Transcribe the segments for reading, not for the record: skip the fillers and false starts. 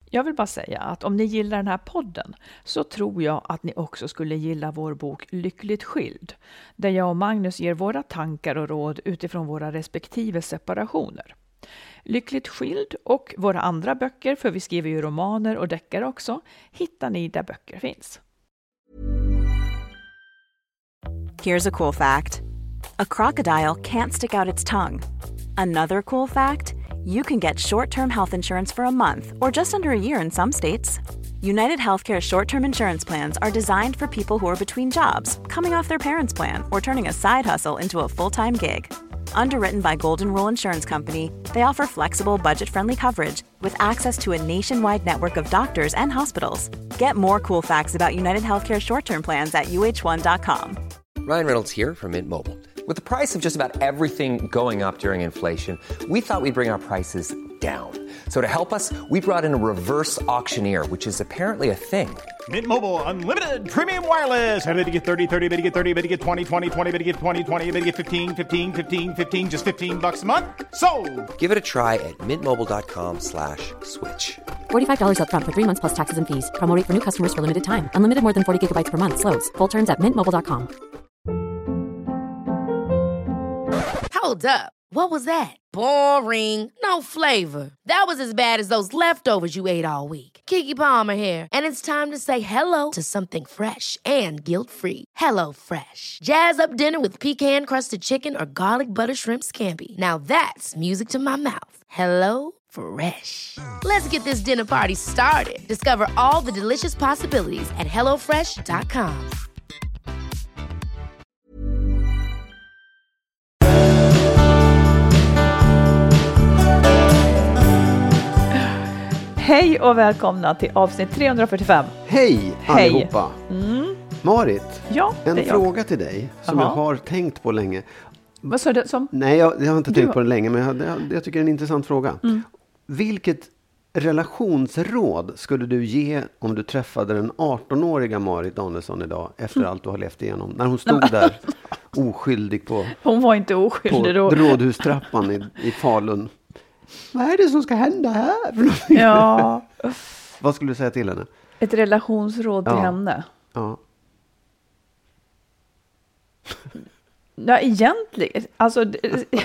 Jag vill bara säga att om ni gillar den här podden så tror jag att ni också skulle gilla vår bok Lyckligt skild, där jag och Magnus ger våra tankar och råd utifrån våra respektive separationer. Lyckligt skild och våra andra böcker, för vi skriver ju romaner och deckare också, hittar ni där böcker finns. Here's a cool fact. A crocodile can't stick out its tongue. Another cool fact, you can get short-term health insurance for a month or just under a year in some states. United Healthcare short-term insurance plans are designed for people who are between jobs, coming off their parents' plan, or turning a side hustle into a full-time gig. Underwritten by Golden Rule Insurance Company, they offer flexible, budget-friendly coverage with access to a nationwide network of doctors and hospitals. Get more cool facts about United Healthcare short-term plans at uh1.com. Ryan Reynolds here from Mint Mobile. With the price of just about everything going up during inflation, we thought we'd bring our prices down. So to help us, we brought in a reverse auctioneer, which is apparently a thing. Mint Mobile Unlimited Premium Wireless. How to get 30, 30, bit to get 30, bit to get 20, 20, 20, bit to get 20, 20, bit to get 15, 15, 15, 15, just $15 a month? Sold! Give it a try at mintmobile.com/switch. $45 up front for 3 months plus taxes and fees. Promo rate for new customers for limited time. Unlimited more than 40 gigabytes per month. Slows full terms at mintmobile.com. Hold up. What was that? Boring. No flavor. That was as bad as those leftovers you ate all week. Keke Palmer here, and it's time to say hello to something fresh and guilt-free. Hello Fresh. Jazz up dinner with pecan-crusted chicken or garlic butter shrimp scampi. Now that's music to my mouth. Hello Fresh. Let's get this dinner party started. Discover all the delicious possibilities at hellofresh.com. Hej och välkomna till avsnitt 345. Hej allihopa! Marit, Ja, en det är fråga till dig som Aha. jag har tänkt på länge. Vad sa du som? Nej, jag har inte tänkt på den länge, men jag tycker det är en intressant fråga. Vilket relationsråd skulle du ge om du träffade den 18-åriga Marit Danielsson idag efter allt du har levt igenom? När hon stod där oskyldig på Hon var inte oskyldig då. rådhustrappan i Falun. Vad är det som ska hända här? Ja. Vad skulle du säga till henne? Ett relationsråd till henne. Ja. Ja, egentligen. Alltså, Det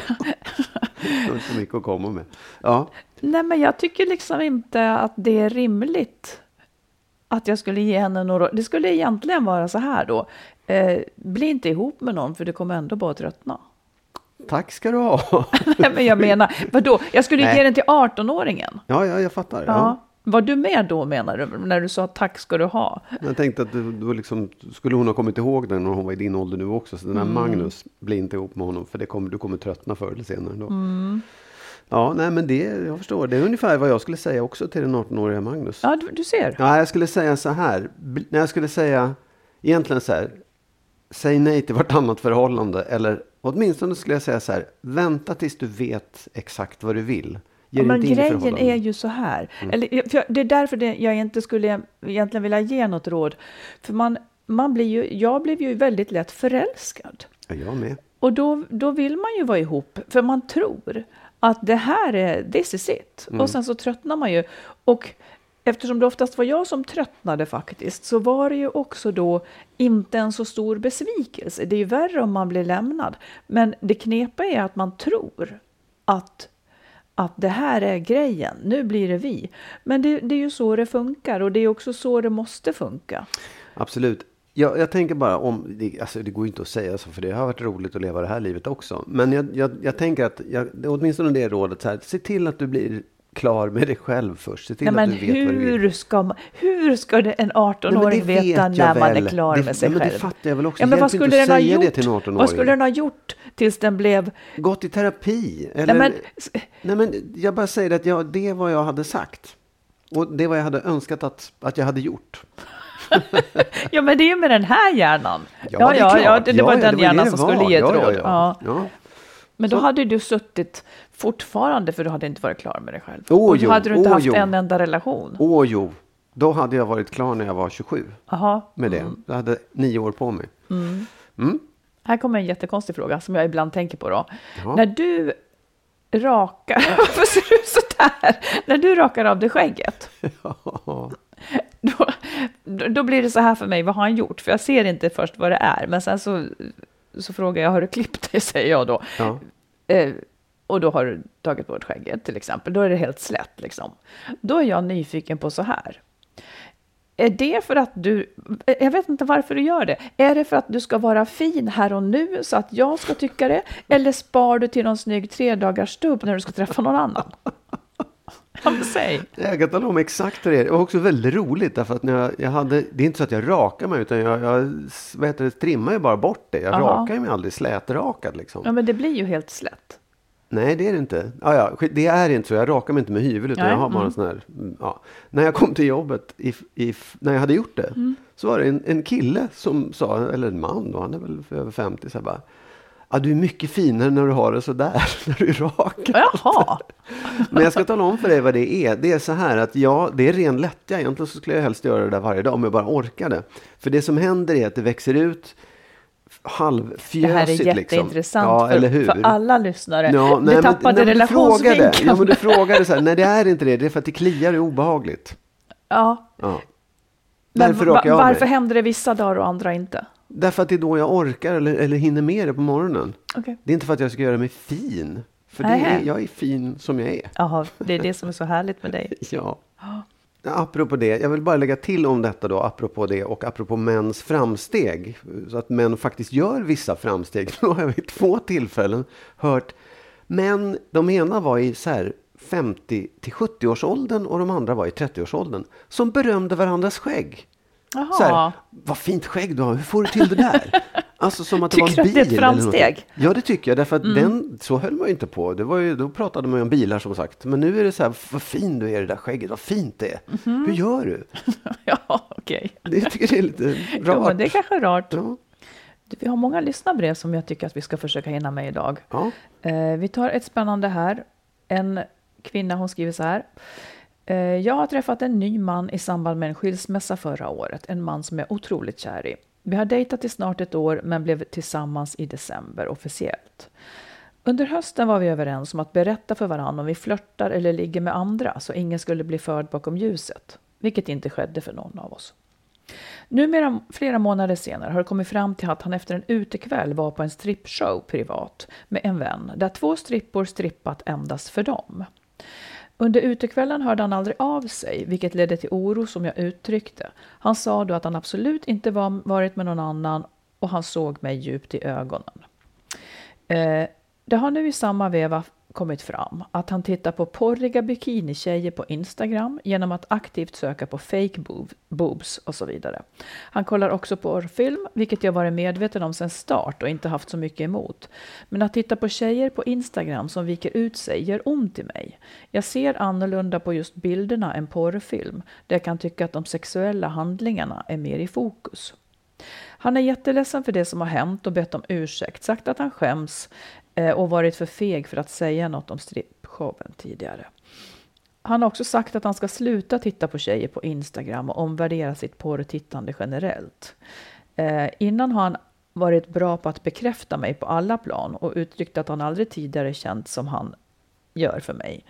är inte så mycket att komma med. Ja. nej, men jag tycker liksom inte att det är rimligt att jag skulle ge henne några. Det skulle egentligen vara så här då. Bli inte ihop med någon, för det kommer ändå bara tröttna. Tack ska du ha. Nej, men jag menar, vadå? Jag skulle ge den till 18-åringen. Ja, jag fattar. Ja. Var du med då, menar du? När du sa tack ska du ha. Jag tänkte att du liksom, skulle hon ha kommit ihåg den när hon var i din ålder nu också. Så den här Magnus, blir inte ihop med honom. För du kommer tröttna förr eller senare då. Ja, nej men jag förstår. Det är ungefär vad jag skulle säga också till den 18-åriga Magnus. Ja, du ser. Ja, jag skulle säga så här. När jag skulle säga egentligen så här. Säg nej till vartannat förhållande. Eller åtminstone skulle jag säga så här. Vänta tills du vet exakt vad du vill. Ja, men grejen är ju så här. Eller, för det är därför jag inte skulle egentligen vilja ge något råd. För jag blev ju väldigt lätt förälskad. Ja, jag med. Och då vill man ju vara ihop. För man tror att det här är, this is it. Och sen så tröttnar man ju. Och eftersom det oftast var jag som tröttnade faktiskt, så var det ju också då inte en så stor besvikelse. Det är ju värre om man blir lämnad. Men det knepiga är att man tror att det här är grejen, nu blir det vi. Men det är ju så det funkar, och det är också så det måste funka. Absolut. Jag tänker bara det går ju inte att säga så, för det har varit roligt att leva det här livet också. Men jag tänker att, åtminstone det rådet så här, se till att du blir klar med dig själv först. Se till att du vet vad du vill. Hur ska det en 18-åring veta när man är klar med sig själv? Men det fattar jag väl också. Ja, men vad skulle den ha gjort? Det till en 18-åring. Vad skulle den ha gjort tills den blev... Gått i terapi? Eller... Nej, men jag bara säger att det är vad jag hade sagt. Och det är vad jag hade önskat att jag hade gjort. Ja, men det är ju med den här hjärnan. Det var den hjärnan som skulle ge ett råd. Ja. Men då hade du suttit fortfarande, för du hade inte varit klar med dig själv. Och då hade du inte haft en enda relation. Då hade jag varit klar när jag var 27. Med det. Jag hade 9 år på mig. Här kommer en jättekonstig fråga som jag ibland tänker på då. När du rakar. Varför ser du så där? När du rakar av det skägget. Ja. Då blir det så här för mig. Vad har han gjort? För jag ser inte först vad det är. Men sen så frågar jag, har du klippt dig? Säger jag då. Ja. Och då har du tagit bort skägget till exempel. Då är det helt slätt liksom. Då är jag nyfiken på så här. Är det för att jag vet inte varför du gör det. Är det för att du ska vara fin här och nu så att jag ska tycka det? Eller spar du till någon snygg 3-dagars stubb när du ska träffa någon annan? Säg. Jag kan tala om exakt det. Det var också väldigt roligt därför att när jag hade, det är inte så att jag rakar mig utan jag trimmar ju bara bort det. Jag rakar mig aldrig slätrakad liksom. Ja, men det blir ju helt slätt. Nej, det är det inte. Det är inte så. Jag rakar mig inte med hyvel utan jag har bara en sån här... Ja. När jag kom till jobbet, när jag hade gjort det, så var det en kille som sa, eller en man då, han är väl över 50, så här bara, du är mycket finare när du har det så där, när du är rakad. Jaha. Men jag ska tala om för dig vad det är. Det är så här att det är ren lättja. Egentligen så skulle jag helst göra det där varje dag om jag bara orkade. För det som händer är att det växer ut halvfjösigt. Det här är jätteintressant liksom. för alla lyssnare. Ja, du tappade relationsvinkeln. Ja, men du frågade så här, nej det är inte det. Det är för att det kliar och är obehagligt. Ja. Men varför händer det vissa dagar och andra inte? Därför att det är då jag orkar eller hinner med det på morgonen. Okay. Det är inte för att jag ska göra mig fin. För jag är fin som jag är. Jaha, det är det som är så härligt med dig. Ja. Apropå det, jag vill bara lägga till om detta då, apropå det och apropå mäns framsteg. Så att män faktiskt gör vissa framsteg. Nu har jag vid 2 tillfällen hört män, de ena var i så här 50 till 70-årsåldern och de andra var i 30-årsåldern. Som berömde varandras skägg. Jaha. Så här, vad fint skägg du har, hur får du till det där? Alltså som att det var en bil. Tycker du att det är ett framsteg? Ja, det tycker jag. Därför att så höll man ju inte på. Det var ju, då pratade man ju om bilar som sagt. Men nu är det så här, vad fin du är det där skägget, vad fint det är. Hur gör du? Ja, okej. Det tycker jag är lite rart. Jo, men det är kanske rart. Ja. Vi har många lyssnarbrev som jag tycker att vi ska försöka hinna med idag. Ja. Vi tar ett spännande här. En kvinna, hon skriver så här. Jag har träffat en ny man i samband med en skilsmässa förra året. En man som är otroligt kär i. Vi har dejtat i snart ett år men blev tillsammans i december officiellt. Under hösten var vi överens om att berätta för varandra om vi flörtar eller ligger med andra så ingen skulle bli förd bakom ljuset. Vilket inte skedde för någon av oss. Numera, flera månader senare, har det kommit fram till att han efter en utekväll var på en strippshow privat med en vän där 2 strippor strippat endast för dem. Under utekvällen hörde han aldrig av sig, vilket ledde till oro som jag uttryckte. Han sa då att han absolut inte varit med någon annan och han såg mig djupt i ögonen. Det har nu i samma veva kommit fram att han tittar på porriga bikinitjejer på Instagram genom att aktivt söka på fake boobs och så vidare. Han kollar också på porrfilm, vilket jag varit medveten om sedan start och inte haft så mycket emot. Men att titta på tjejer på Instagram som viker ut sig gör ont i mig. Jag ser annorlunda på just bilderna än porrfilm, där jag kan tycka att de sexuella handlingarna är mer i fokus. Han är jätteledsen för det som har hänt och bett om ursäkt, sagt att han skäms och varit för feg för att säga något om strippshowen tidigare. Han har också sagt att han ska sluta titta på tjejer på Instagram och omvärdera sitt porrtittande generellt. Innan har han varit bra på att bekräfta mig på alla plan och uttryckt att han aldrig tidigare känt som han gör för mig.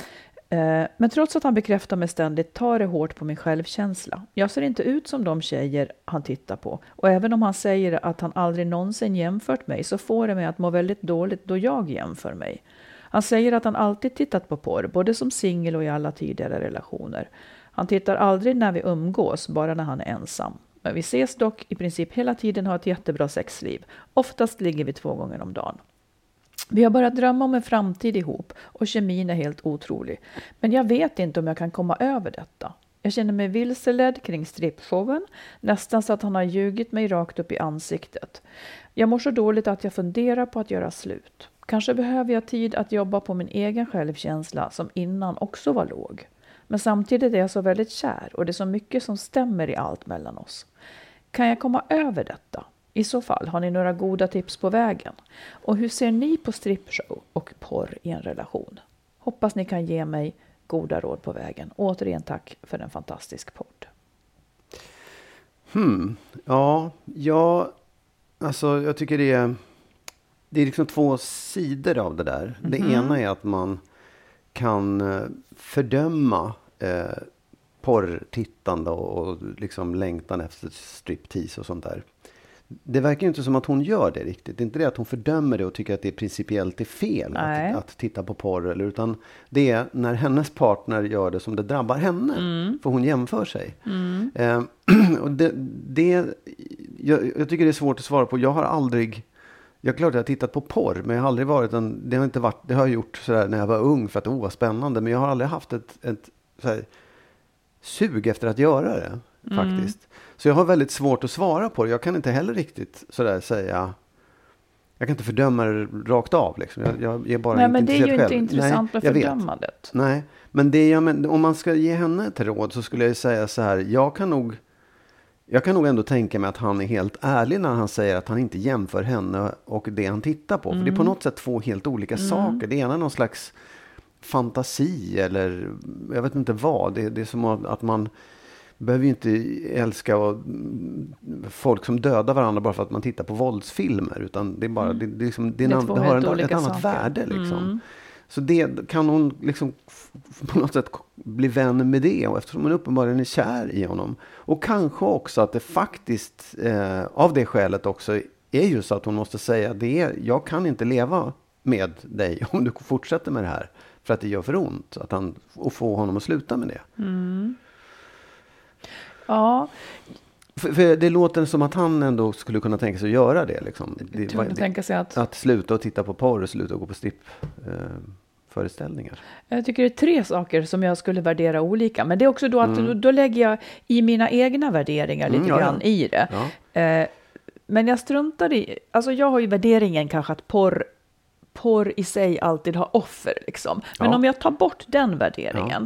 Men trots att han bekräftar mig ständigt tar det hårt på min självkänsla. Jag ser inte ut som de tjejer han tittar på. Och även om han säger att han aldrig någonsin jämfört mig så får det mig att må väldigt dåligt då jag jämför mig. Han säger att han alltid tittat på porr, både som singel och i alla tidigare relationer. Han tittar aldrig när vi umgås, bara när han är ensam. Men vi ses dock i princip hela tiden och har ett jättebra sexliv. Oftast ligger vi 2 gånger om dagen. Vi har börjat drömma om en framtid ihop och kemin är helt otrolig. Men jag vet inte om jag kan komma över detta. Jag känner mig vilseledd kring strippshowen, nästan så att han har ljugit mig rakt upp i ansiktet. Jag mår så dåligt att jag funderar på att göra slut. Kanske behöver jag tid att jobba på min egen självkänsla som innan också var låg. Men samtidigt är jag så väldigt kär och det är så mycket som stämmer i allt mellan oss. Kan jag komma över detta? I så fall, har ni några goda tips på vägen? Och hur ser ni på strippshow och porr i en relation? Hoppas ni kan ge mig goda råd på vägen. Återigen tack för en fantastisk podd. Ja, alltså jag tycker det är... det är liksom två sidor av det där. Det ena är att man kan fördöma porrtittande och liksom längtan efter striptease och sånt där. Det verkar ju inte som att hon gör det riktigt. Det är inte det att hon fördömer det och tycker att det är principiellt är fel att titta på porr. Utan det är när hennes partner gör det som det drabbar henne. För hon jämför sig. Och jag tycker det är svårt att svara på. Jag har aldrig... Jag klart att jag har tittat på porr, men jag har aldrig varit det har jag gjort sådär när jag var ung för att det var spännande. Men jag har aldrig haft ett såhär, sug efter att göra det, faktiskt. Så jag har väldigt svårt att svara på det. Jag kan inte heller riktigt sådär säga... Jag kan inte fördöma det rakt av. Liksom. Jag är bara men det är ju själv. inte intressant med fördömandet. Nej, men om man ska ge henne ett råd så skulle jag säga så här. Jag kan nog ändå tänka mig att han är helt ärlig när han säger att han inte jämför henne och det han tittar på. För det är på något sätt två helt olika saker. Det ena är någon slags fantasi eller jag vet inte vad. Det är som att man behöver ju inte älska folk som dödar varandra bara för att man tittar på våldsfilmer. Utan det är bara, det har ett annat värde liksom. Så det kan hon liksom på något sätt bli vän med det. Och eftersom hon uppenbarligen är kär i honom. Och kanske också att det faktiskt av det skälet också är ju så att hon måste säga jag kan inte leva med dig om du fortsätter med det här. För att det gör för ont. Och få honom att sluta med det. Ja. För det låter som att han ändå skulle kunna tänka sig att göra det. Liksom. Tänka sig att sluta och titta på porr och sluta och gå på föreställningar. Jag tycker det är 3 saker som jag skulle värdera olika. Men det är också då att då lägger jag i mina egna värderingar lite grann i det. Ja. Men jag struntar i... Alltså jag har ju värderingen kanske att porr i sig alltid har offer. Liksom. Men om jag tar bort den värderingen...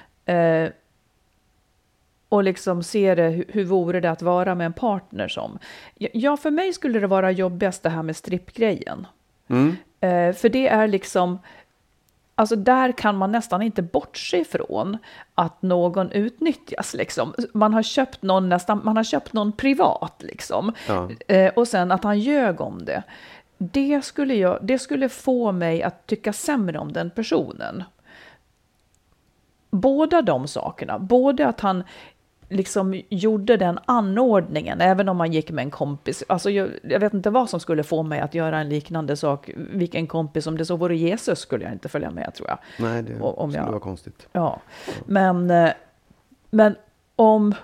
och liksom ser det, hur vore det att vara med en partner som... Ja, för mig skulle det vara jobbigast det här med strippgrejen. För det är liksom... Alltså där kan man nästan inte bortse ifrån att någon utnyttjas liksom. Man har köpt någon privat liksom. Och sen att han ljög om det. Det skulle få mig att tycka sämre om den personen. Båda de sakerna. Både att han liksom gjorde den anordningen, även om man gick med en kompis. Alltså jag vet inte vad som skulle få mig att göra en liknande sak. Vilken kompis, om det så vore Jesus skulle jag inte följa med, tror jag. Nej, det skulle vara konstigt. Ja, men om...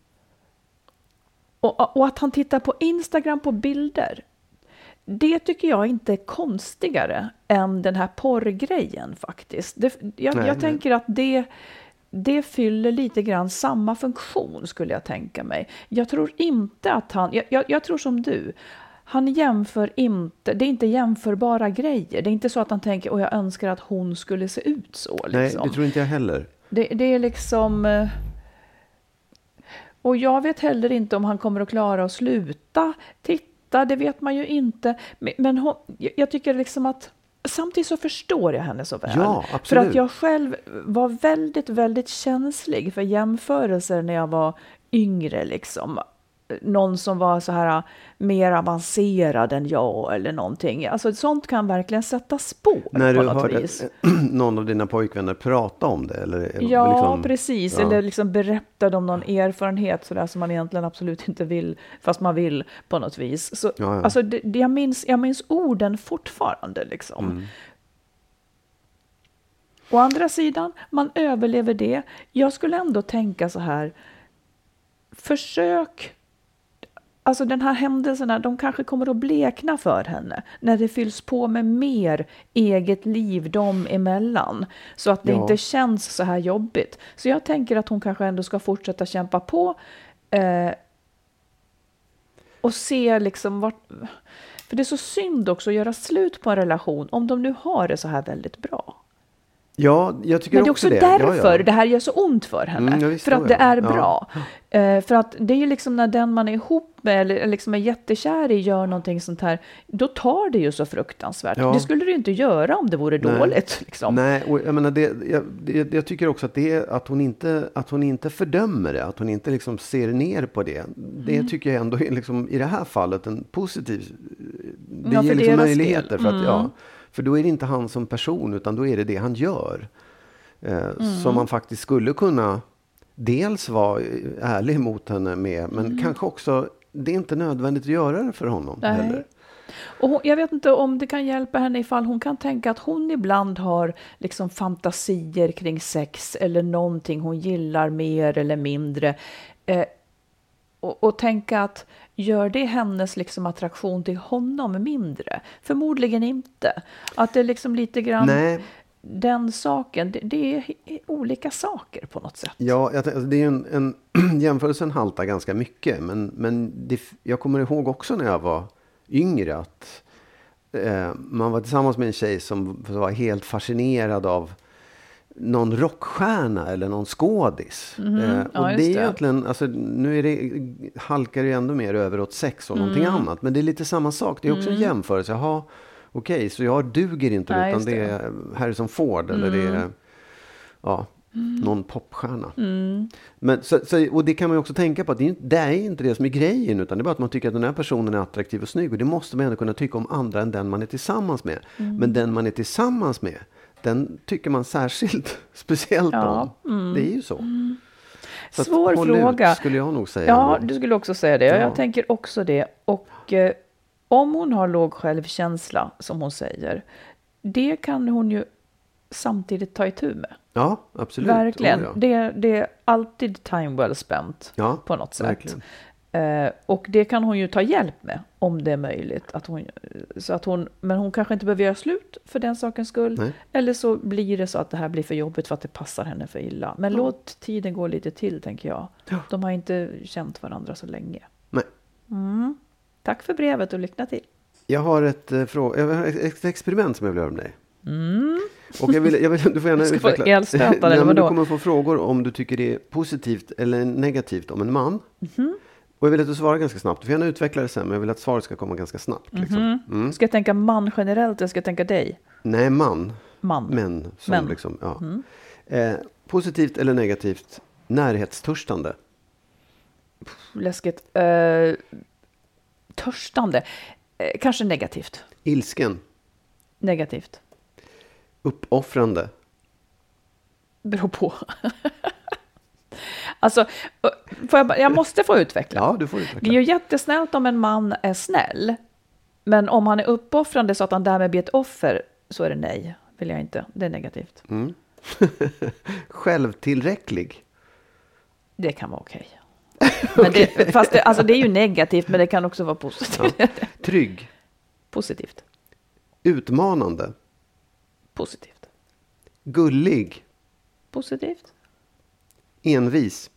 Och att han tittar på Instagram på bilder, det tycker jag inte är konstigare än den här porrgrejen faktiskt. Jag tänker att det fyller lite grann samma funktion, skulle jag tänka mig. Jag tror inte att jag tror som du. Han jämför inte, det är inte jämförbara grejer. Det är inte så att han tänker, jag önskar att hon skulle se ut så. Liksom. Nej, det tror inte jag heller. Det är liksom... Och jag vet heller inte om han kommer att klara att sluta titta, det vet man ju inte. Men jag tycker liksom att... Samtidigt så förstår jag henne så väl. Ja, absolut. För att jag själv var väldigt, väldigt känslig för jämförelser när jag var yngre. Liksom. Någon som var så här mer avancerad än jag eller någonting. Alltså sånt kan verkligen sätta spår när på du något hörde vis. Någon av dina pojkvänner prata om det? Eller ja, liksom, precis. Ja. Eller liksom berättade om någon erfarenhet så där som man egentligen absolut inte vill, fast man vill på något vis. Så, ja. Alltså, jag minns orden fortfarande. Liksom. Å andra sidan, man överlever det. Jag skulle ändå tänka så här, försök... Alltså den här händelserna, de kanske kommer att blekna för henne när det fylls på med mer eget liv dem emellan. Så att det inte känns så här jobbigt. Så jag tänker att hon kanske ändå ska fortsätta kämpa på och se liksom vart... För det är så synd också att göra slut på en relation om de nu har det så här väldigt bra. Ja, jag tycker men det är också därför det här gör så ont för henne. För att det är bra. För att det är ju liksom när den man är ihop med eller liksom är jättekär i gör någonting sånt här, då tar det ju så fruktansvärt. Det skulle det ju inte göra om det vore dåligt. Liksom. Nej, och jag menar jag tycker också att det är att hon inte fördömer det, att hon inte liksom ser ner på det. Det tycker jag ändå är liksom, i det här fallet en positiv det Ja, ger för liksom deras möjligheter. del. För, att, för då är det inte han som person, utan då är det han gör. Som man faktiskt skulle kunna dels vara ärlig mot henne med, men kanske också, det är inte nödvändigt att göra det för honom heller. Och jag vet inte om det kan hjälpa henne ifall hon kan tänka att hon ibland har liksom fantasier kring sex eller någonting hon gillar mer eller mindre. Och tänka att gör det hennes liksom attraktion till honom mindre? Förmodligen inte. Att det är liksom lite grann den saken. Det är olika saker på något sätt. Ja, det är ju en jämförelsen haltar ganska mycket. Men jag kommer ihåg också när jag var yngre att man var tillsammans med en tjej som var helt fascinerad av någon rockstjärna eller någon skådis. Och det är egentligen, alltså, nu är halkar det ändå mer över åt sex och någonting annat. Men det är lite samma sak. Det är också en jämförelse. Jaha, okej, så jag duger inte, utan det är Harrison Ford eller det är någon popstjärna. Men, och det kan man ju också tänka på att det är inte det som är grejen, utan det är bara att man tycker att den här personen är attraktiv och snygg, och det måste man ändå kunna tycka om andra än den man är tillsammans med. Men den man är tillsammans med, den tycker man särskilt speciellt om. Det är ju så. Så svår fråga. Skulle jag nog säga. Ja, du skulle också säga det. Jag tänker också det. Och om hon har låg självkänsla, som hon säger, det kan hon ju samtidigt ta itu med. Ja, absolut. Verkligen. Det är alltid time well spent på något sätt. Och det kan hon ju ta hjälp med om det är möjligt. Men hon kanske inte behöver göra slut för den sakens skull. Nej. Eller så blir det så att det här blir för jobbigt för att det passar henne för illa. Men låt tiden gå lite till, tänker jag. De har inte känt varandra så länge. Nej. Tack för brevet och lycka till. Jag har ett experiment som jag vill göra med dig. Och jag vill, du får gärna utveckla. Eller vadå? Du kommer få frågor om du tycker det är positivt eller negativt om en man. Och jag vill att du svarar ganska snabbt. Du får gärna utveckla det sen, men jag vill att svaret ska komma ganska snabbt. Liksom. Ska jag tänka man generellt eller ska jag tänka dig? Nej, man. Män. Liksom, ja. Positivt eller negativt? Närhetstörstande. Läskigt. Törstande. Kanske negativt. Ilsken. Negativt. Uppoffrande. Beror på. Alltså, jag måste få utveckla. Ja, du får utveckla. Det är ju jättesnällt om en man är snäll. Men om han är uppoffrande så att han därmed blir ett offer, så är det nej. Vill jag inte. Det är negativt. Självtillräcklig. Det kan vara okej. Men det är ju negativt, men det kan också vara positivt. Ja. Trygg. Positivt. Utmanande. Positivt. Gullig. Positivt. Envis.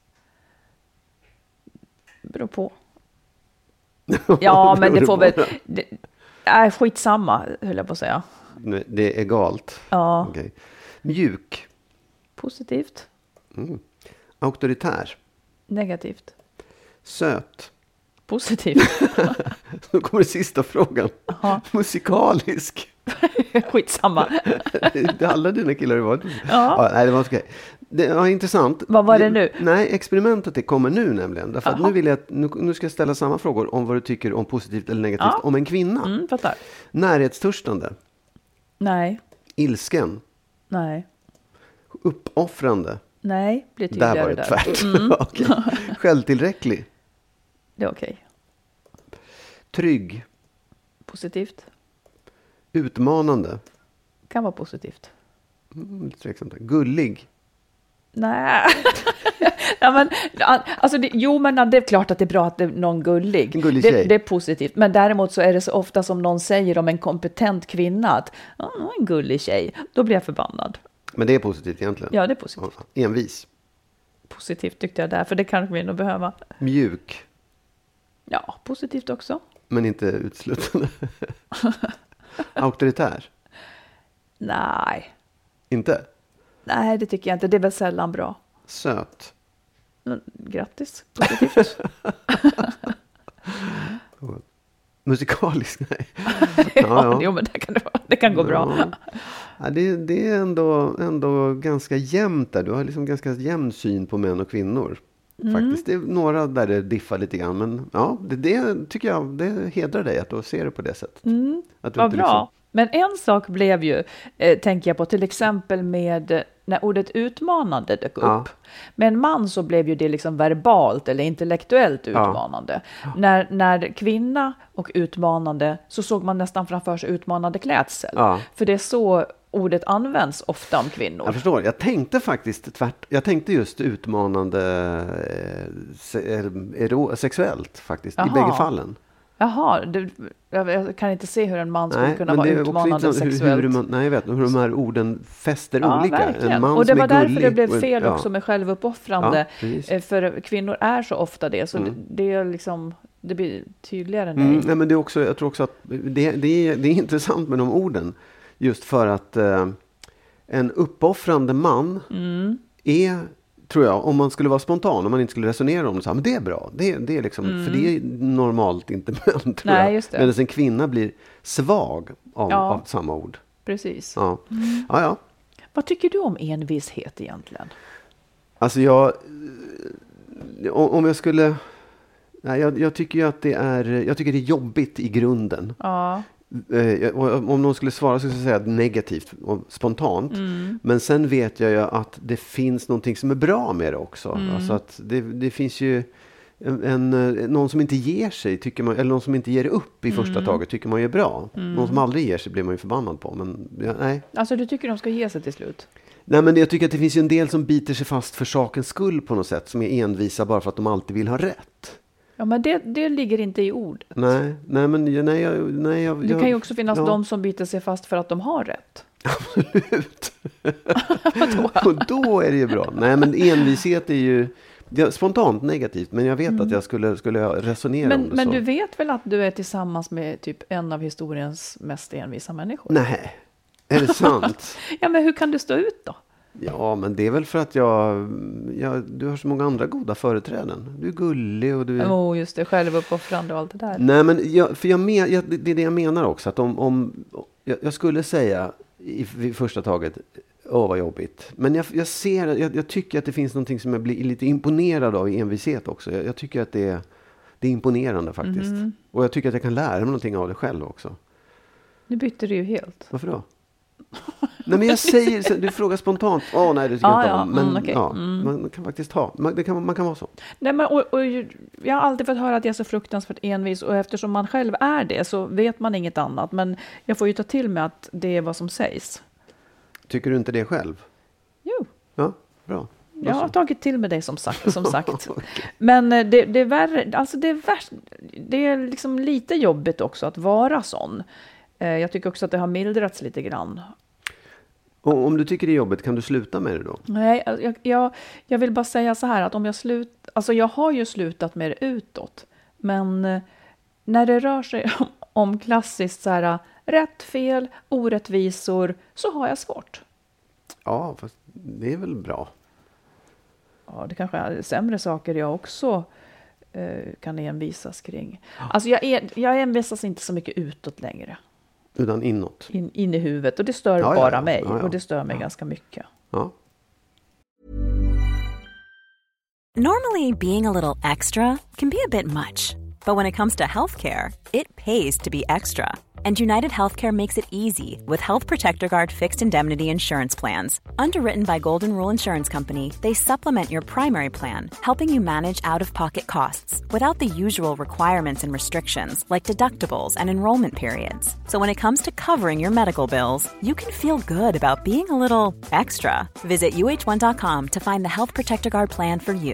Beror på. Ja, men det får väl... skitsamma, höll jag på att säga. Det är egalt. Ja. Okay. Mjuk. Positivt. Auktoritär. Negativt. Söt. Positivt. Då kommer sista frågan. Aha. Musikalisk. Skitsamma. Det alla dina killar har varit. Nej, det var okej. Det var intressant. Vad var det nu? Nej, experimentet kommer nu nämligen. Därför att nu vill jag nu ska jag ställa samma frågor om vad du tycker om positivt eller negativt om en kvinna. Fattar. Närhetstörstande. Nej. Ilsken. Nej. Uppoffrande. Nej, blir tydligare där. Var det tvärt. Okay. Självtillräcklig. Det är okej. Trygg. Positivt. Utmanande. Kan vara positivt. Lite tveksamt. Gullig. Nej. Ja, men, alltså men det är klart att det är bra att det är någon gullig. En gullig tjej. Det är positivt. Men däremot så är det så ofta som någon säger om en kompetent kvinna att en gullig tjej. Då blir jag förbannad. Men det är positivt egentligen? Ja, det är positivt. Envis? Positivt tyckte jag där, för det kanske vi nog behöva. Mjuk? Ja, positivt också. Men inte utslutande? Auktoritär? Nej. Inte? Nej, det tycker jag inte. Det är väl sällan bra. Söt? Grattis. Positivt. Musikalisk? Nej. Jo, men det kan gå bra. Ja, det är ändå ganska jämnt där. Du har liksom ganska jämn syn på män och kvinnor. faktiskt. Det är några där det diffar lite grann. Men ja, det tycker jag, det hedrar dig att du ser det på det sättet. Att du Vad inte bra. liksom- Men en sak blev ju, tänker jag på, till exempel med när ordet utmanande dök upp. Med en man så blev ju det liksom verbalt eller intellektuellt utmanande. När kvinna och utmanande så såg man nästan framför sig utmanande klädsel. För det är så ordet används ofta om kvinnor. Jag förstår. Jag tänkte faktiskt jag tänkte just utmanande sexuellt faktiskt i bägge fallen. Jaha, jag kan inte se hur en man skulle kunna vara utmanande sexuellt. Nej, jag vet hur de här orden fäster olika. Verkligen. En man och det som var är därför gullig, det blev fel också med självuppoffrande. För kvinnor är så ofta det. Så det är liksom, det blir tydligare. Nej, men det är också, jag tror också att det är intressant med de orden. Just för att en uppoffrande man är, tror jag, om man skulle vara spontan, om man inte skulle resonera om det, så här, men det är bra. Det är liksom, för det är normalt inte män, tror jag. Just det. Medan en kvinna blir svag av samma ord. Precis. Ja. Vad tycker du om envishet egentligen? Alltså om jag skulle... Nej, jag tycker ju att det är jobbigt i grunden. Ja. Om någon skulle svara så skulle jag säga negativt och spontant. Men sen vet jag ju att det finns någonting som är bra med det också. Alltså att det finns ju någon som inte ger sig, tycker man, eller någon som inte ger upp i första taget tycker man ju är bra. Någon som aldrig ger sig blir man ju förbannad på. Men nej. Alltså du tycker de ska ge sig till slut? Nej, men jag tycker att det finns ju en del som biter sig fast för sakens skull på något sätt. Som är envisa bara för att de alltid vill ha rätt. Ja, men det ligger inte i ord. Nej, Det kan ju också finnas de som biter sig fast för att de har rätt. Absolut. Och då är det ju bra. Nej, men envishet är ju spontant negativt. Men jag vet att jag skulle resonera om det men så. du vet väl att du är tillsammans med typ en av historiens mest envisa människor? Nej, är det sant? Ja, men hur kan du stå ut då? Ja, men det är väl för att du har så många andra goda företräden. Du är gullig och du är... just det, självuppoffrande och allt det där. Nej, men det är det jag menar också. Att om jag skulle säga i första taget, vad jobbigt. Men jag tycker att det finns någonting som jag blir lite imponerad av i envishet också. Jag tycker att det är imponerande faktiskt. Och jag tycker att jag kan lära mig någonting av det själv också. Nu bytte du ju helt. Varför då? Nej, men jag säger, du frågar spontant. Nej, det tycker jag inte om. Men okay. Man kan faktiskt man kan vara så. Nej, men och jag har alltid fått höra att jag är så fruktansvärt envis. Och eftersom man själv är det så vet man inget annat. Men jag får ju ta till mig att det är vad som sägs. Tycker du inte det själv? Jo. Ja, bra. Jag har tagit till med dig som sagt. Okay. Men det är värre, alltså det är liksom lite jobbigt också att vara sån. Jag tycker också att det har mildrats lite grann. Och om du tycker det är jobbigt, kan du sluta med det då? Nej, jag vill bara säga så här att om jag har ju slutat med det utåt. Men när det rör sig om klassiskt så här, rätt, fel, orättvisor, så har jag svårt. Ja, fast det är väl bra. Ja, det kanske är sämre saker jag också kan envisas kring. Alltså jag envisas inte så mycket utåt längre. Utan inåt. In i huvudet. Och det stör bara mig. Och det stör mig ganska mycket. Ja. Normally, being a little extra can be a bit much. But when it comes to healthcare, it pays to be extra. And United Healthcare makes it easy with Health Protector Guard fixed indemnity insurance plans. Underwritten by Golden Rule Insurance Company, they supplement your primary plan, helping you manage out-of-pocket costs without the usual requirements and restrictions like deductibles and enrollment periods. So when it comes to covering your medical bills, you can feel good about being a little extra. Visit uh1.com to find the Health Protector Guard plan for you.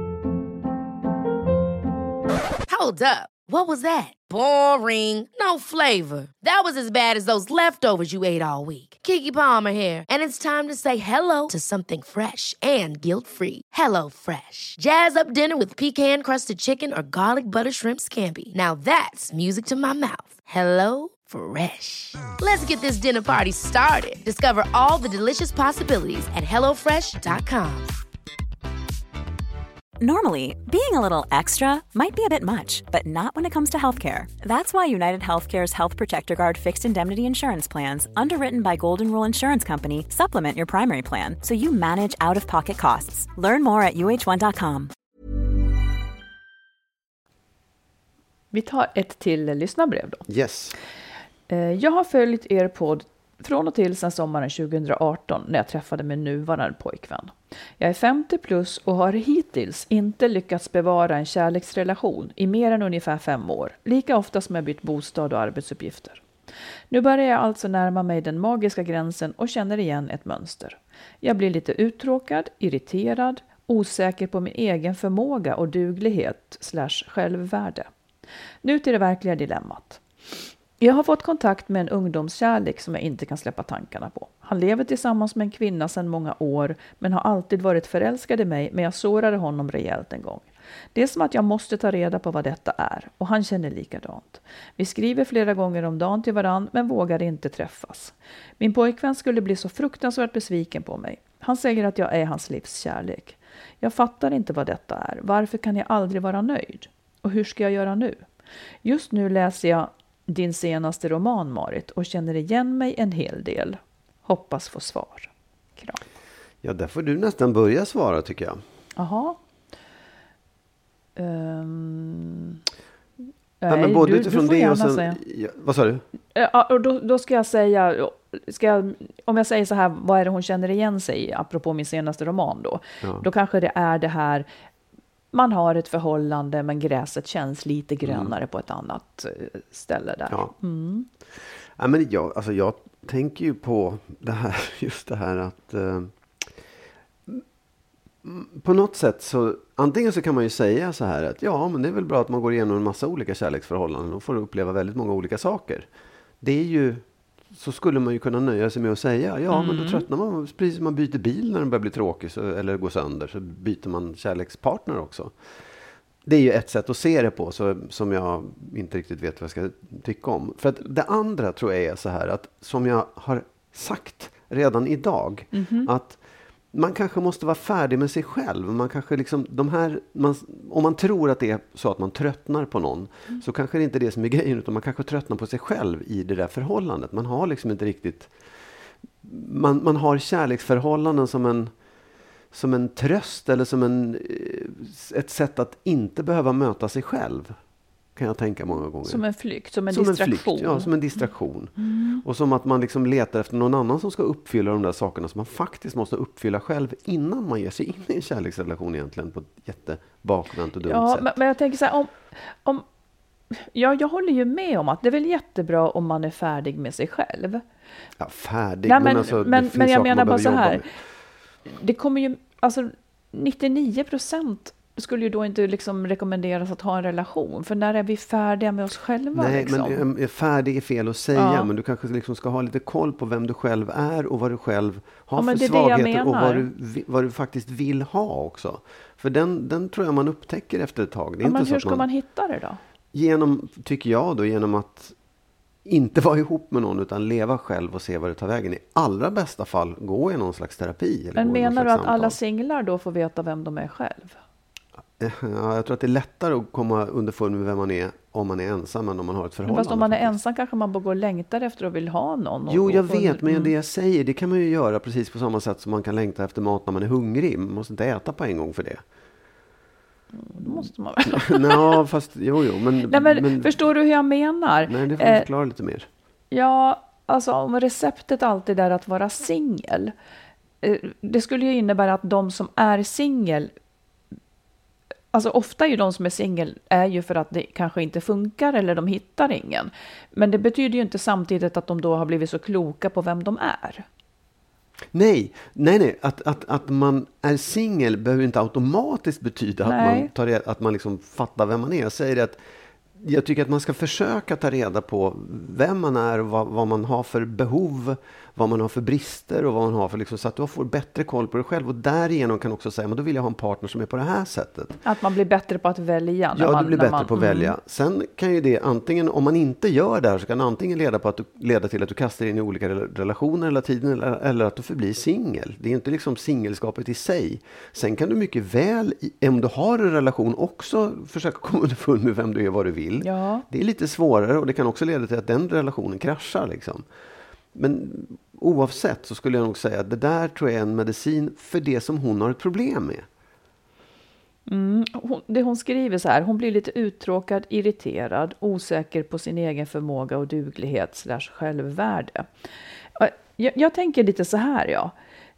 Hold up. What was that? Boring. No flavor. That was as bad as those leftovers you ate all week. Keke Palmer here, and it's time to say hello to something fresh and guilt-free. Hello Fresh. Jazz up dinner with pecan-crusted chicken or garlic butter shrimp scampi. Now that's music to my mouth. Hello Fresh. Let's get this dinner party started. Discover all the delicious possibilities at hellofresh.com. Normally, being a little extra might be a bit much, but not when it comes to healthcare. That's why United Healthcare's Health Protector Guard fixed indemnity insurance plans, underwritten by Golden Rule Insurance Company, supplement your primary plan so you manage out-of-pocket costs. Learn more at uh1.com. Vi tar ett till lyssnarbrev då. Yes. Jag har följt er podd från och till sedan sommaren 2018 när jag träffade min nuvarande pojkvän. Jag är 50 plus och har hittills inte lyckats bevara en kärleksrelation i mer än ungefär 5 år. Lika ofta som jag bytt bostad och arbetsuppgifter. Nu börjar jag alltså närma mig den magiska gränsen och känner igen ett mönster. Jag blir lite uttråkad, irriterad, osäker på min egen förmåga och duglighet / självvärde. Nu till det verkliga dilemmat. Jag har fått kontakt med en ungdomskärlek som jag inte kan släppa tankarna på. Han lever tillsammans med en kvinna sedan många år men har alltid varit förälskad i mig, men jag sårade honom rejält en gång. Det är som att jag måste ta reda på vad detta är och han känner likadant. Vi skriver flera gånger om dagen till varann men vågar inte träffas. Min pojkvän skulle bli så fruktansvärt besviken på mig. Han säger att jag är hans livs kärlek. Jag fattar inte vad detta är. Varför kan jag aldrig vara nöjd? Och hur ska jag göra nu? Just nu läser jag din senaste roman, Marit, och känner igen mig en hel del. Hoppas få svar. Kram. Ja, där får du nästan börja svara tycker jag. Jaha. Ja, men både utifrån det och sen, ja, vad sa du? Ja, och då ska jag säga, om jag säger så här, vad är det hon känner igen sig i, apropå min senaste roman då? Ja. Då kanske det är det här, man har ett förhållande men gräset känns lite grönare på ett annat ställe där. Ja. Ja, men jag tänker ju på det här, just det här att på något sätt så antingen så kan man ju säga så här att ja, men det är väl bra att man går igenom en massa olika kärleksförhållanden och får uppleva väldigt många olika saker. Det är ju, så skulle man ju kunna nöja sig med att säga ja, men då tröttnar man, precis som man byter bil när den börjar bli tråkig eller går sönder, så byter man kärlekspartner också. Det är ju ett sätt att se det på som jag inte riktigt vet vad jag ska tycka om. För att det andra tror jag är så här att, som jag har sagt redan idag, att man kanske måste vara färdig med sig själv. Man kanske liksom, om man tror att det är så att man tröttnar på någon, så kanske det inte är det som är grejen, utan man kanske tröttnar på sig själv i det där förhållandet. Man har liksom inte riktigt, man har kärleksförhållanden som en tröst eller som ett sätt att inte behöva möta sig själv, kan jag tänka många gånger. Som en flykt, som en distraktion. Ja, som en distraktion. Och som att man liksom letar efter någon annan som ska uppfylla de där sakerna som man faktiskt måste uppfylla själv innan man ger sig in i en kärleksrelation egentligen på ett jättebakvänt och dumt sätt. Men jag tänker så här, jag håller ju med om att det är väl jättebra om man är färdig med sig själv. Ja, färdig. Nej, men jag menar bara så här. Det kommer ju, alltså 99% skulle ju då inte liksom rekommenderas att ha en relation. För när är vi färdiga med oss själva? Nej, liksom? men färdig är fel att säga. Men du kanske liksom ska ha lite koll på vem du själv är och vad du själv har för svagheter och vad du faktiskt vill ha också. För den tror jag man upptäcker efter ett tag. Det är inte men så hur att ska man hitta det då? Tycker jag genom att inte vara ihop med någon utan leva själv och se vad det tar vägen. I allra bästa fall gå i någon slags terapi. Eller men menar du att alla singlar då får veta vem de är själv? Ja, jag tror att det är lättare att komma underfund med vem man är om man är ensam än om man har ett förhållande. Fast om man är ensam kanske man går och längtar efter och vill ha någon. Jo, jag vet, men det jag säger, det kan man ju göra precis på samma sätt som man kan längta efter mat när man är hungrig. Man måste inte äta på en gång för det. Då måste man väl. Ja, fast jo. Men förstår du hur jag menar? Nej, det får du förklara lite mer. Ja, alltså om receptet alltid är att vara singel. Det skulle ju innebära att de som är singel, alltså ofta är ju de som är singel är ju för att det kanske inte funkar eller de hittar ingen. Men det betyder ju inte samtidigt att de då har blivit så kloka på vem de är. Nej. Att man är singel behöver inte automatiskt betyda att man liksom fattar vem man är. Jag säger att jag tycker att man ska försöka ta reda på vem man är och vad man har för behov, vad man har för brister och vad man har för liksom, så att du får bättre koll på dig själv och därigenom kan också säga, men då vill jag ha en partner som är på det här sättet. Att man blir bättre på att välja. Du blir bättre på att välja. Sen kan ju det antingen, om man inte gör det här, så kan det antingen leda till att du kastar in i olika relationer hela tiden eller att du förblir singel. Det är inte liksom singelskapet i sig. Sen kan du mycket väl, om du har en relation, också försöka komma underfund med vem du är, vad du vill. Ja. Det är lite svårare och det kan också leda till att den relationen kraschar liksom. Men oavsett så skulle jag nog säga att det där tror jag är en medicin för det som hon har ett problem med. det hon skriver så här, hon blir lite uttråkad, irriterad, osäker på sin egen förmåga och duglighet / självvärde. Jag tänker lite så här,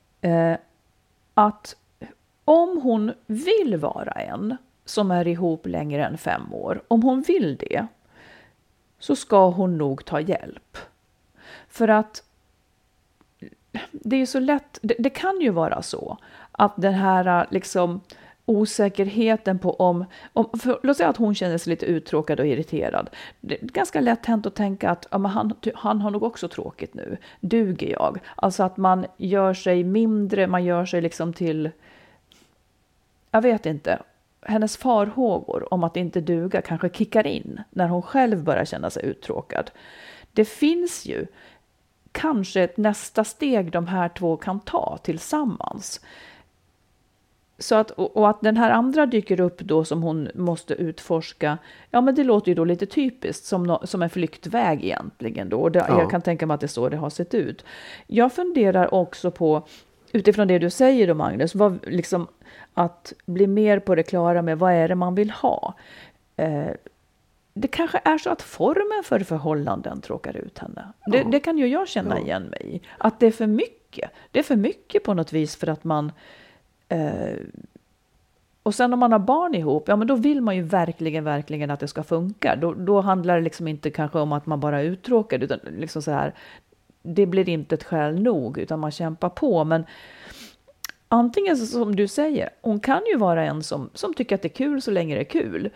att om hon vill vara en som är ihop längre än 5 år, om hon vill det, så ska hon nog ta hjälp. För att det är så lätt, det kan ju vara så att den här liksom osäkerheten på låt säga att hon känner sig lite uttråkad och irriterad. Det är ganska lätt hänt att tänka att han har nog också tråkigt nu. Duger jag? Alltså att man gör sig mindre, man gör sig liksom till, jag vet inte, hennes farhågor om att inte duga kanske kickar in när hon själv börjar känna sig uttråkad. Det finns ju kanske ett nästa steg de här två kan ta tillsammans. Så att den här andra dyker upp då som hon måste utforska, ja men det låter ju då lite typiskt som en flyktväg egentligen då. Och jag kan tänka mig att det är så det har sett ut. Jag funderar också på, utifrån det du säger då Magnus, liksom att bli mer på det klara med vad är det man vill ha. Det kanske är så att formen för förhållanden tråkar ut henne. Det kan ju jag känna igen mig i. Att det är för mycket. Det är för mycket på något vis för att man... och sen om man har barn ihop, ja men då vill man ju verkligen att det ska funka. Då handlar det liksom inte kanske om att man bara är uttråkad, utan liksom så här, det blir inte ett skäl nog, utan man kämpar på. Men antingen som du säger, hon kan ju vara en som tycker att det är kul så länge det är kul.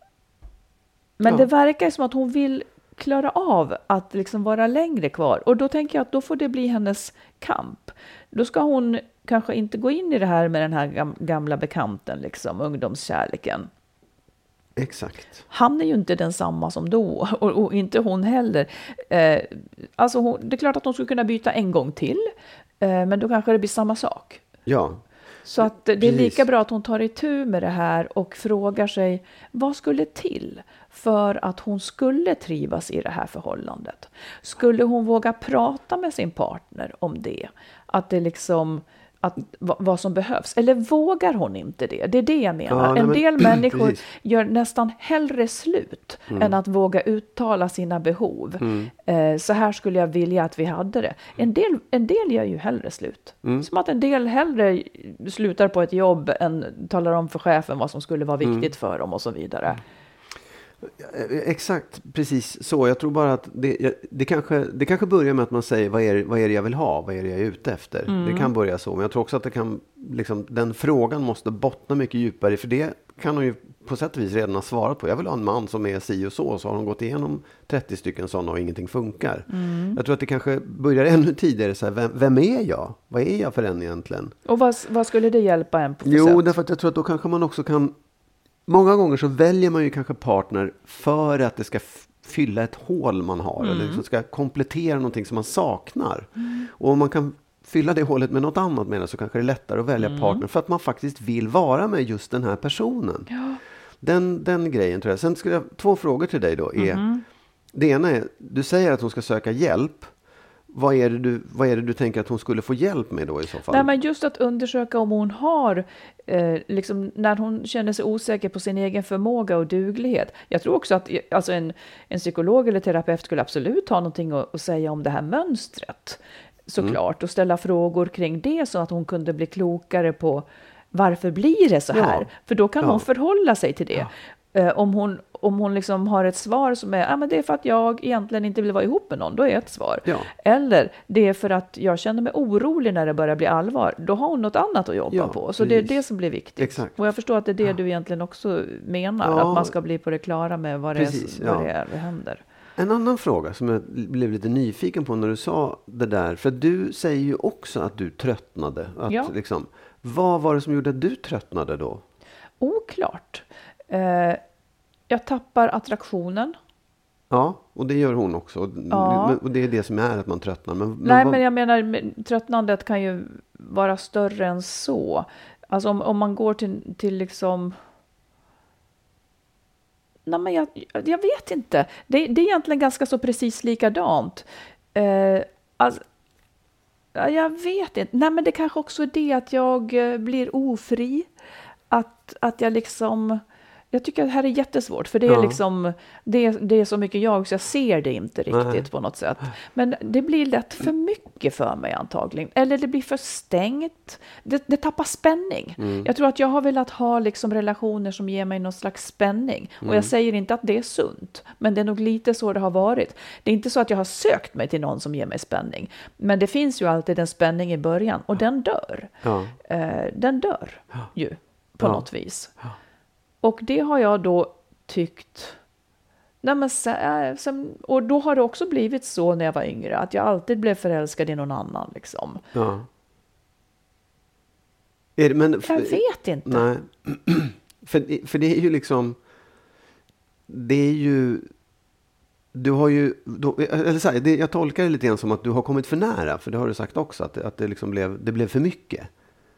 Men det verkar som att hon vill klara av att liksom vara längre kvar. Och då tänker jag att då får det bli hennes kamp. Då ska hon kanske inte gå in i det här med den här gamla bekanten, liksom, ungdomskärleken. Exakt. Han är ju inte densamma som då, och inte hon heller. Alltså det är klart att hon skulle kunna byta en gång till, men då kanske det blir samma sak. Ja. Så att det är lika bra att hon tar itu med det här och frågar sig vad skulle till för att hon skulle trivas i det här förhållandet. Skulle hon våga prata med sin partner om det? Att det liksom, vad som behövs. Eller vågar hon inte det? Det är det jag menar. En del människor gör nästan hellre slut än att våga uttala sina behov. Så här skulle jag vilja att vi hade det. En del gör ju hellre slut. Som att en del hellre slutar på ett jobb än talar om för chefen vad som skulle vara viktigt för dem och så vidare. Exakt, precis så. Jag tror bara att det kanske börjar med att man säger vad är det jag vill ha, vad är det jag är ute efter. Det kan börja så, men jag tror också att det kan, liksom, den frågan måste bottna mycket djupare, för det kan hon ju på sätt och vis redan ha svarat på. Jag vill ha en man som är si och så har hon gått igenom 30 stycken sådana och ingenting funkar. Jag tror att det kanske börjar ännu tidigare så här, vem är jag? Vad är jag för en egentligen? Och vad skulle det hjälpa en på för sätt? Jo, därför att jag tror att då kanske man också kan. Många gånger så väljer man ju kanske partner för att det ska fylla ett hål man har. Eller som ska komplettera någonting som man saknar. Och om man kan fylla det hålet med något annat med det, så kanske det är lättare att välja partner. För att man faktiskt vill vara med just den här personen. Ja. Den grejen tror jag. Sen skulle jag 2 frågor till dig då. Det ena är, du säger att hon ska söka hjälp. Vad är det du tänker att hon skulle få hjälp med då i så fall? Nej, men just att undersöka om hon har, liksom, när hon känner sig osäker på sin egen förmåga och duglighet. Jag tror också att alltså en psykolog eller terapeut skulle absolut ha någonting att säga om det här mönstret. Såklart. Och ställa frågor kring det så att hon kunde bli klokare på varför blir det så här? Ja. För då kan hon förhålla sig till det. Ja. Om hon liksom har ett svar som är men det är för att jag egentligen inte vill vara ihop med någon, då är ett svar. Ja. Eller det är för att jag känner mig orolig när det börjar bli allvar, då har hon något annat att jobba på. Så det är det som blir viktigt. Exakt. Och jag förstår att det är det du egentligen också menar, att man ska bli på det klara med vad det händer. En annan fråga som jag blev lite nyfiken på när du sa det där, för du säger ju också att du tröttnade. Liksom, vad var det som gjorde att du tröttnade då? Oklart. Jag tappar attraktionen. Ja, och det gör hon också. Och det är det som är att man tröttnar. Men jag menar, tröttnandet kan ju vara större än så. Alltså om man går till liksom... Nej, men jag vet inte. Det är egentligen ganska så precis likadant. Alltså, jag vet inte. Nej, men det kanske också är det att jag blir ofri. att jag liksom... Jag tycker att det här är jättesvårt, för det är liksom, det är så mycket jag, så jag ser det inte riktigt på något sätt. Men det blir lätt för mycket för mig antagligen. Eller det blir för stängt. Det tappar spänning. Jag tror att jag har velat ha liksom relationer som ger mig någon slags spänning. Och jag säger inte att det är sunt, men det är nog lite så det har varit. Det är inte så att jag har sökt mig till någon som ger mig spänning. Men det finns ju alltid en spänning i början, och den dör. Den dör ju på något vis. Och det har jag då tyckt... och då har det också blivit så när jag var yngre, att jag alltid blev förälskad i någon annan. Liksom. Ja. Jag vet inte. Nej. för det är ju liksom... Det är ju... Du har ju... Eller så här, jag tolkar det lite grann som att du har kommit för nära. För det har du sagt också, att det liksom blev för mycket.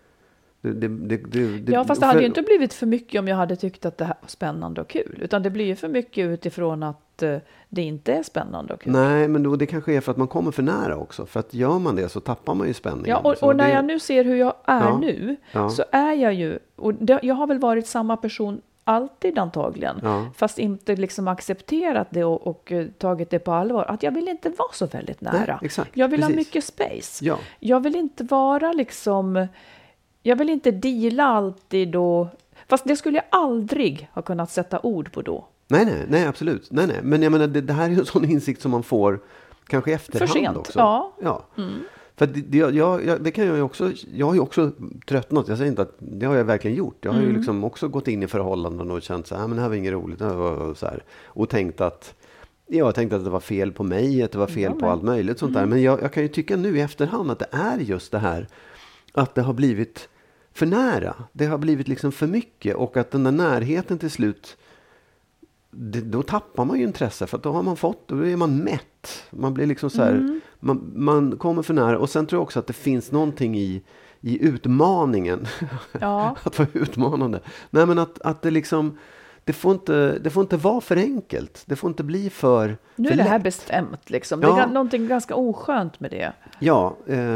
Fast det hade ju inte blivit för mycket om jag hade tyckt att det här var spännande och kul. Utan det blir ju för mycket utifrån att det inte är spännande och kul. Nej, men det kanske är för att man kommer för nära också. För att gör man det så tappar man ju spänningen. Ja, och när jag nu ser hur jag är nu, så är jag ju... Och jag har väl varit samma person alltid antagligen. Fast inte liksom accepterat det och tagit det på allvar. Att jag vill inte vara så väldigt nära. Nej, exakt, jag vill precis. ha mycket space. Ja. Jag vill inte vara liksom... Jag vill inte deala alltid då. Fast det skulle jag aldrig ha kunnat sätta ord på då. Nej, absolut. Nej. Men jag menar, det här är ju en sån insikt som man får kanske i efterhand. För sent, också. ja. För det kan jag ju också... Jag har ju också tröttnat. Jag säger inte att det har jag verkligen gjort. Jag har ju liksom också gått in i förhållanden och känt så här, men det här var inget roligt. Så här, och tänkt att... Jag tänkte att det var fel på mig, att det var fel på allt möjligt sånt där. Men jag kan ju tycka nu i efterhand att det är just det här, att det har blivit för nära. Det har blivit liksom för mycket, och att den där närheten till slut, då tappar man ju intresse, för att då är man mätt. Man blir liksom så här, man kommer för nära, och sen tror jag också att det finns någonting i utmaningen. Att vara utmanande. Nej, men att det liksom, det får inte vara för enkelt. Det får inte bli för nu är det här bestämt liksom. Det är någonting ganska oskönt med det. Ja,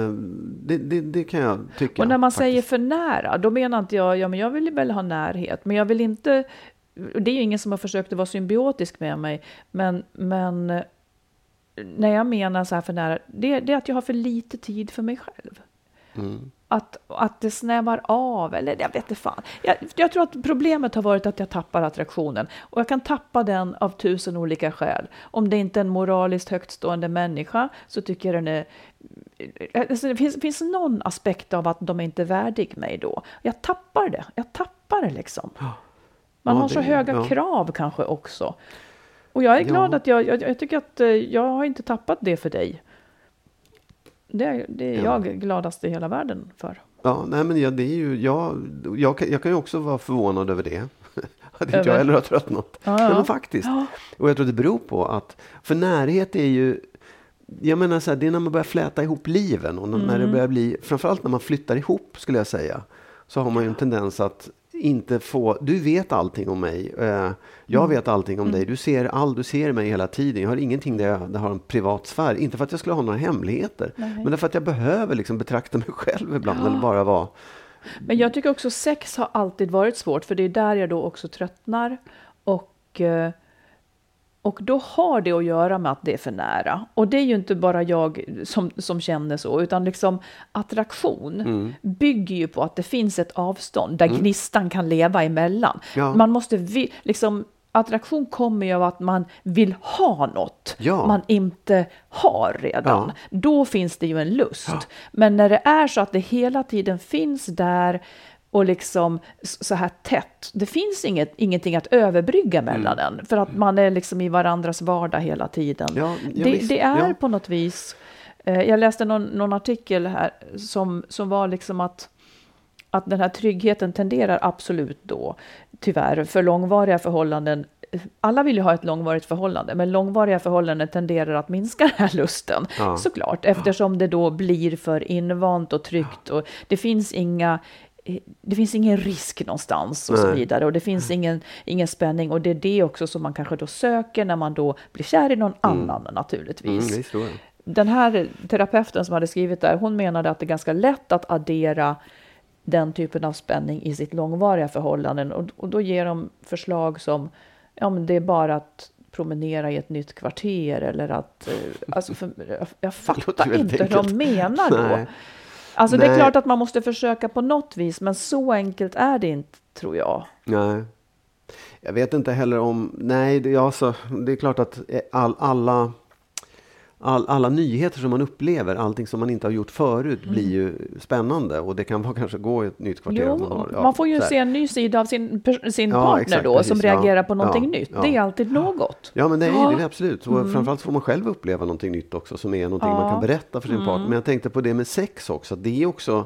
det kan jag tycka. Och när man säger för nära, då menar inte jag, men jag vill väl ha närhet. Men jag vill inte, det är ju ingen som har försökt att vara symbiotisk med mig. Men när jag menar så här för nära, det är att jag har för lite tid för mig själv. Att det snävar av, eller jag vet inte fan. Jag tror att problemet har varit att jag tappar attraktionen. Och jag kan tappa den av 1000 olika skäl. Om det inte är en moraliskt högtstående människa, så tycker jag den är... Alltså det finns någon aspekt av att de är inte värdig mig då. Jag tappar det liksom. Man har så höga krav kanske också. Och jag är glad att jag tycker att jag har inte tappat det för dig. Det är jag gladast i hela världen för. Ja, nej, men det är ju... Jag kan ju också vara förvånad över det. Att inte jag heller har tröttnat. Ja, men faktiskt. Ja. Och jag tror det beror på att... För närhet är ju... Jag menar så här, det är när man börjar fläta ihop liven. Och när det börjar bli... Framförallt när man flyttar ihop, skulle jag säga. Så har man ju en tendens att inte få... Du vet allting om mig. Jag vet allting om dig. Du ser mig hela tiden. Jag har ingenting där jag har en privat sfär. Inte för att jag skulle ha några hemligheter. Nej. Men därför att jag behöver liksom betrakta mig själv ibland. Eller bara vara... Men jag tycker också sex har alltid varit svårt. För det är där jag då också tröttnar. Och då har det att göra med att det är för nära. Och det är ju inte bara jag som känner så. Utan liksom attraktion bygger ju på att det finns ett avstånd där gnistan kan leva emellan. Ja. Man måste attraktion kommer ju av att man vill ha något man inte har redan. Ja. Då finns det ju en lust. Ja. Men när det är så att det hela tiden finns där och liksom så här tätt. Det finns ingenting att överbrygga mellan den. För att man är liksom i varandras vardag hela tiden. Ja, det är på något vis... Jag läste någon artikel här som var liksom att den här tryggheten tenderar absolut då, tyvärr, för långvariga förhållanden. Alla vill ju ha ett långvarigt förhållande, men långvariga förhållanden tenderar att minska den här lusten. Ja. Såklart, eftersom det då blir för invant och tryggt. Och det finns ingen risk någonstans och så vidare. Och det finns ingen spänning. Och det är det också som man kanske då söker när man då blir kär i någon annan naturligtvis. Den här terapeuten som hade skrivit där, hon menade att det är ganska lätt att addera den typen av spänning i sitt långvariga förhållanden. Och då ger de förslag som, ja men det är bara att promenera i ett nytt kvarter eller att, alltså jag fattar inte hur de menar då. Nej. Alltså det är klart att man måste försöka på något vis, men så enkelt är det inte, tror jag. Nej. Jag vet inte heller om... Nej, det är klart att alla nyheter som man upplever, allting som man inte har gjort förut blir ju spännande. Och det kan vara kanske gå i ett nytt kvarter. Jo, man får ju se en ny sida av sin partner exakt, då, precis, som reagerar på någonting nytt. Ja. Det är alltid något. Ja, men det är det absolut. Och framförallt får man själv uppleva någonting nytt också, som är någonting man kan berätta för sin partner. Men jag tänkte på det med sex också. Det är också...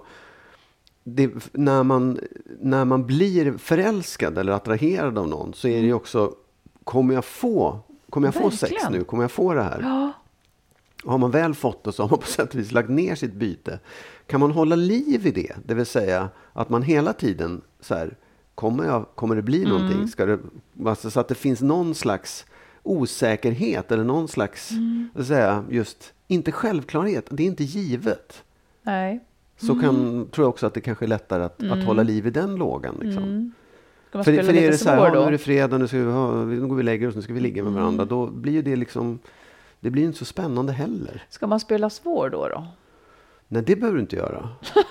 när man blir förälskad eller attraherad av någon, så är det ju också, kommer jag få sex nu? Kommer jag få det här? Ja. Har man väl fått det, så har man på sätt och vis lagt ner sitt byte. Kan man hålla liv i det? Det vill säga att man hela tiden så här, kommer det bli någonting? Så att det finns någon slags osäkerhet eller någon slags just inte självklarhet. Det är inte givet. Nej. Så tror jag också att det kanske är lättare att hålla liv i den lågan. Liksom. Ska man för spela är lite det så här, svår då? nu är det fredag, nu går vi och lägger oss, nu ska vi ligga med varandra. Då blir ju det liksom, det blir inte så spännande heller. Ska man spela svår då? Nej, det behöver du inte göra.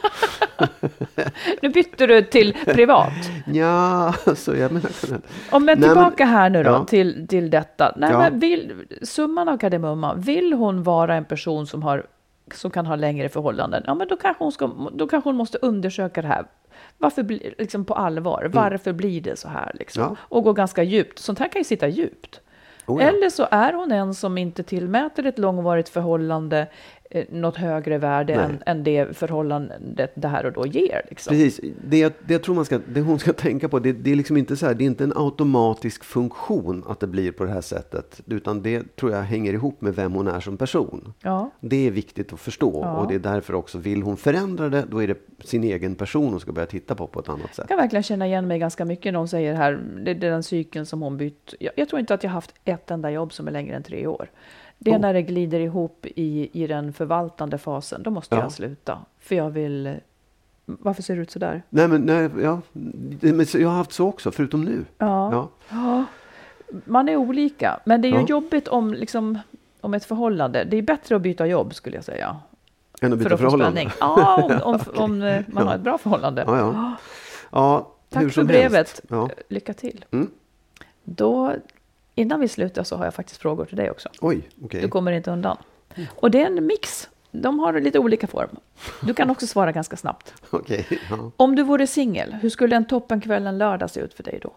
Nu bytte du till privat. Ja, så jag menar... Men tillbaka här nu då, ja. till detta. Men summan av kardemumman, vill hon vara en person som kan ha längre förhållanden, ja men då kanske hon måste undersöka det här. Varför liksom på allvar? Varför blir det så här liksom? Ja. Och gå ganska djupt. Sånt här kan ju sitta djupt. Oh ja. Eller så är hon en som inte tillmäter ett långvarigt förhållande något högre värde än det förhållandet det här och då ger. Liksom. Precis. Det jag tror det hon ska tänka på, det är liksom inte så här, det är inte en automatisk funktion att det blir på det här sättet, utan det tror jag hänger ihop med vem hon är som person. Ja. Det är viktigt att förstå, och det är därför också, vill hon förändra det, då är det sin egen person hon ska börja titta på ett annat sätt. Jag kan verkligen känna igen mig ganska mycket när hon säger här, det är den cykeln som hon bytt. Jag tror inte att jag haft ett enda jobb som är längre än 3 år. Det är när det glider ihop i den förvaltande fasen. Då måste jag sluta. För jag vill... Varför ser det ut så där? Men jag har haft så också, förutom nu. Ja. Man är olika. Men det är ju jobbigt om ett förhållande. Det är bättre att byta jobb, skulle jag säga. Än att byta förhållande? Ja, om man har ett bra förhållande. Ja, tack för brevet. Ja. Lycka till. Då... Innan vi slutar så har jag faktiskt frågor till dig också. Oj, okej. Du kommer inte undan. Och det är en mix. De har lite olika form. Du kan också svara ganska snabbt. Okej. Ja. Om du vore singel, hur skulle en toppenkväll en lördag se ut för dig då?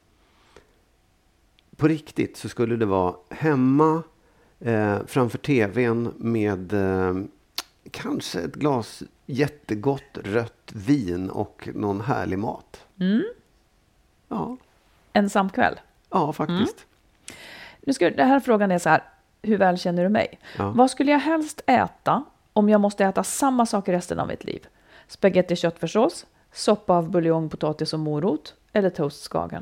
På riktigt så skulle det vara hemma framför tvn med kanske ett glas jättegott rött vin och någon härlig mat. Ja. Ensam kväll? Ja, faktiskt. Den här frågan är så här, hur väl känner du mig? Ja. Vad skulle jag helst äta om jag måste äta samma sak resten av mitt liv? Spaghetti köttfärssås, soppa av buljong, potatis och morot eller toastskagen?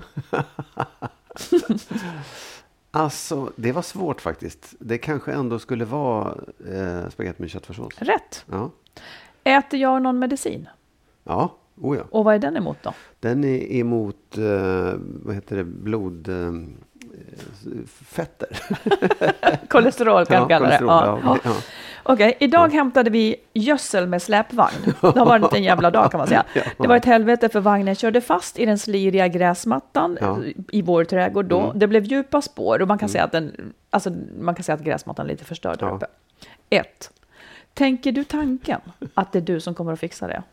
Alltså, det var svårt faktiskt. Det kanske ändå skulle vara spaghetti med köttfärssås. Rätt. Ja. Äter jag någon medicin? Ja. Oh ja. Och vad är den emot då? Den är emot fetter. Kolesterol kan kalla det. Ja. Okej, idag hämtade vi gödsel med släpvagn. Det har varit en jävla dag kan man säga. Det var ett helvete för vagnen körde fast i den sliriga gräsmattan i vår trädgård då. Det blev djupa spår och man kan säga att gräsmattan är lite förstörd där uppe. 1. Tänker du tanken att det är du som kommer att fixa det?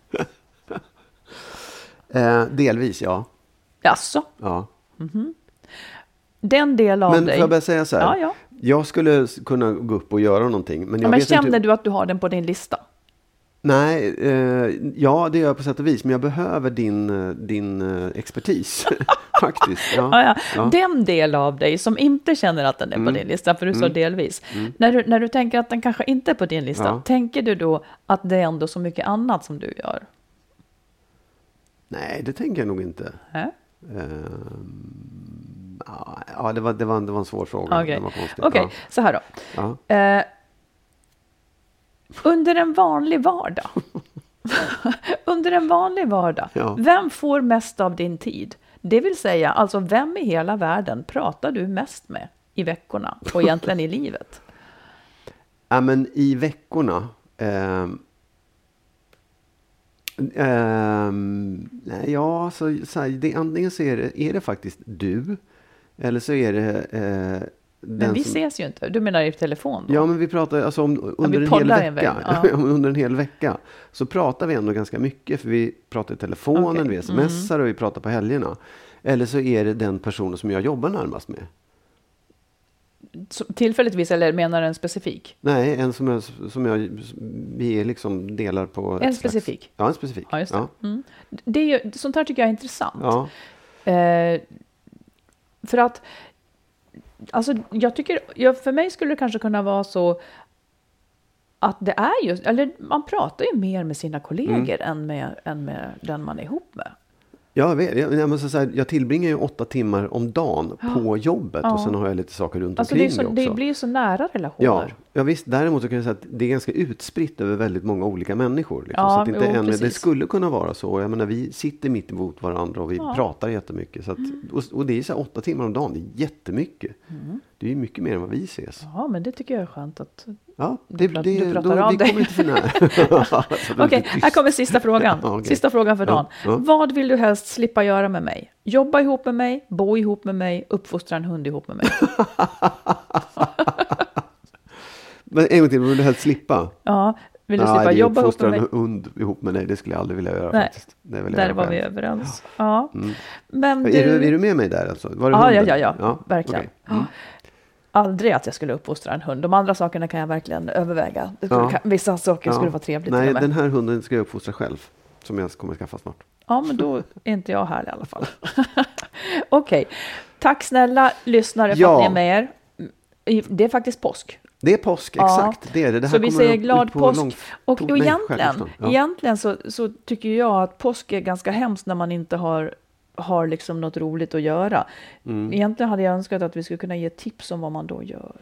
Delvis, ja. Jaså? Ja. Mm-hmm. Den del av dig... Men får jag bara säga så här? Ja. Jag skulle kunna gå upp och göra någonting. Men känner du att du har den på din lista? Nej, ja det gör jag på sätt och vis. Men jag behöver din expertis. Faktiskt. Ja. Den del av dig som inte känner att den är på din lista. För du sa delvis. När du tänker att den kanske inte är på din lista. Tänker du då att det är ändå så mycket annat som du gör? Nej, det tänker jag nog inte. Ja, det var en svår fråga. Okej, så här då. Under en vanlig vardag, Under en vanlig vardag, vem får mest av din tid? Det vill säga, alltså vem i hela världen pratar du mest med i veckorna och egentligen i livet? Ja, men i veckorna... antingen så är det faktiskt du, eller så är det... men vi ses ju inte. Du menar i telefon då? Ja, men vi pratar alltså under under en hel vecka så pratar vi ändå ganska mycket, för vi pratar i telefonen, vi smsar och vi pratar på helgerna. Eller så är det den personen som jag jobbar närmast med. Tillfälligtvis, eller menar du en specifik? Nej, en vi liksom delar på... En specifik? Ja, en specifik. Ja, just det. Ja. Det är ju, sånt här tycker jag är intressant. Ja. För att alltså, jag tycker, för mig skulle det kanske kunna vara så att det är just, eller man pratar ju mer med sina kollegor än med den man är ihop med. Jag tillbringar ju 8 timmar om dagen på jobbet och sen har jag lite saker runt omkring det också. Det blir ju så nära relationer. Ja, visst. Däremot så kan jag säga att det är ganska utspritt över väldigt många olika människor. Liksom. Så att inte det skulle kunna vara så. Jag menar, vi sitter mitt emot varandra och vi pratar jättemycket. Så att, och det är så 8 timmar om dagen. Det är jättemycket. Det är ju mycket mer än vad vi ses. Ja, men det tycker jag är skönt att du pratar av dig. Vi kommer inte för nära. Okej, här kommer sista frågan. Okay. Sista frågan för dagen. Vad vill du helst slippa göra med mig? Jobba ihop med mig, bo ihop med mig, uppfostra en hund ihop med mig. Men en gång till, vill du helst slippa? Ja, vill du slippa jobba ihop med mig? En hund ihop med dig, det skulle jag aldrig vilja göra. Nej, faktiskt. Där var vi överens. Ja. Men är du med mig där alltså? Var det ja, verkligen. Okay. Aldrig att jag skulle uppfostra en hund. De andra sakerna kan jag verkligen överväga. Vissa saker skulle vara trevligt. Nej, den här hunden ska jag uppfostra själv. Som jag kommer skaffa snart. Ja, men då är inte jag här i alla fall. Okej. Tack snälla lyssnare för att ni är med er. Det är faktiskt påsk. Det är påsk, exakt. Det är det. Det här så vi säger glad påsk. Och egentligen så tycker jag att påsk är ganska hemskt när man inte har liksom något roligt att göra. Egentligen hade jag önskat att vi skulle kunna ge tips om vad man då gör.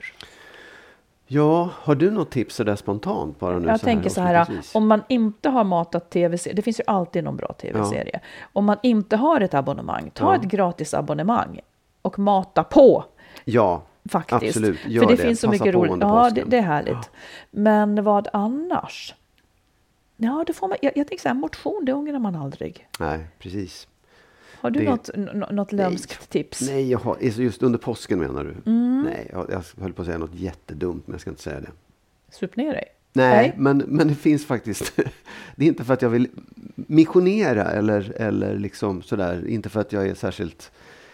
Ja, har du något tips så där spontant bara nu? Jag tänker så här, om man inte har matat tv-serier, det finns ju alltid någon bra tv-serie. Om man inte har ett abonnemang, ta ett gratis abonnemang och mata på. Ja, faktiskt. Absolut. För det finns så mycket roligt. Ja, det är härligt. Ja. Men vad annars? Ja, det får man, jag tänker så här, motion, det ångrar man aldrig. Nej, precis. Har du något lömskt tips? Nej, jag har, just under påsken menar du? Nej, jag höll på att säga något jättedumt, men jag ska inte säga det. Sup ner dig? Nej. Men det finns faktiskt, det är inte för att jag vill missionera eller liksom sådär, inte för att jag är särskilt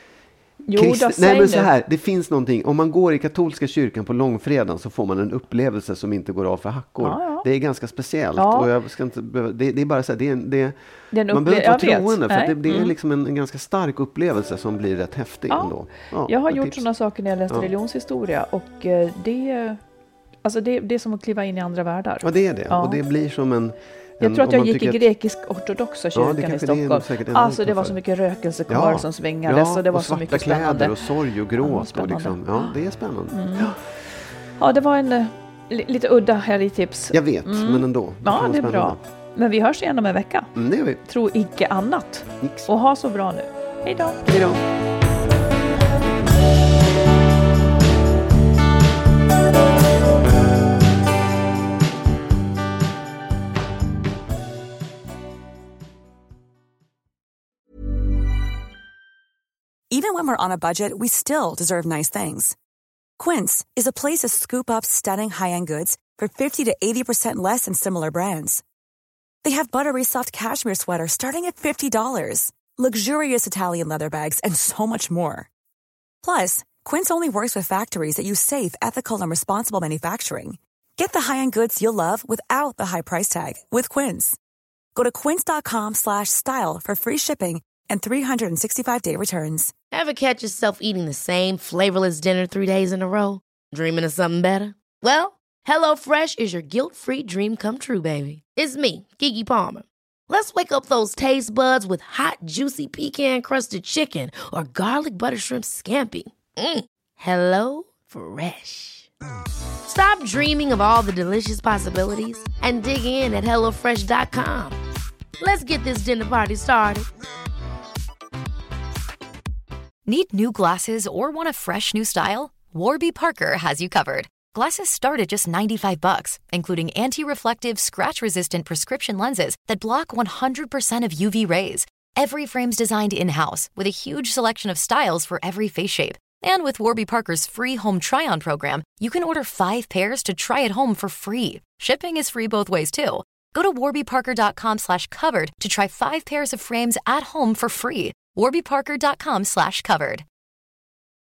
nej, men så här, det finns någonting, om man går i katolska kyrkan på långfredagen så får man en upplevelse som inte går av för hackor. Ja. Det är ganska speciellt och jag ska inte det är bara så här, man behöver inte vara troende för att det är liksom en ganska stark upplevelse som blir rätt häftig ändå. Ja, jag har gjort sådana saker när jag läste religionshistoria och det är som att kliva in i andra världar. Ja, det är det. Och det blir som jag tror att jag gick i grekisk-ortodoxa kyrkan i Stockholm. Alltså det var så mycket rökelsekar som svingades och det var så mycket spännande. Kläder och sorg och gråt. Och liksom, det är spännande. Ja, det var en lite udda helgtips. Jag vet, men ändå. Ja, det är bra. Men vi hörs igen om en vecka. Det gör vi. Tro icke annat. Och ha så bra nu. Hej då. Hej då. Even when we're on a budget, we still deserve nice things. Quince is a place to scoop up stunning high-end goods for 50 to 80% less than similar brands. They have buttery soft cashmere sweaters starting at $50, luxurious Italian leather bags, and so much more. Plus, Quince only works with factories that use safe, ethical, and responsible manufacturing. Get the high-end goods you'll love without the high price tag with Quince. Go to quince.com/style for free shipping and 365-day returns. Ever catch yourself eating the same flavorless dinner 3 days in a row? Dreaming of something better? Well, HelloFresh is your guilt-free dream come true, baby. It's me, Keke Palmer. Let's wake up those taste buds with hot, juicy pecan-crusted chicken or garlic butter shrimp scampi. Hello Fresh. Stop dreaming of all the delicious possibilities and dig in at HelloFresh.com. Let's get this dinner party started. Need new glasses or want a fresh new style? Warby Parker has you covered. Glasses start at just $95, including anti-reflective, scratch-resistant prescription lenses that block 100% of UV rays. Every frame's designed in-house with a huge selection of styles for every face shape. And with Warby Parker's free home try-on program, you can order 5 pairs to try at home for free. Shipping is free both ways, too. Go to warbyparker.com/covered to try 5 pairs of frames at home for free. warbyparker.com/covered.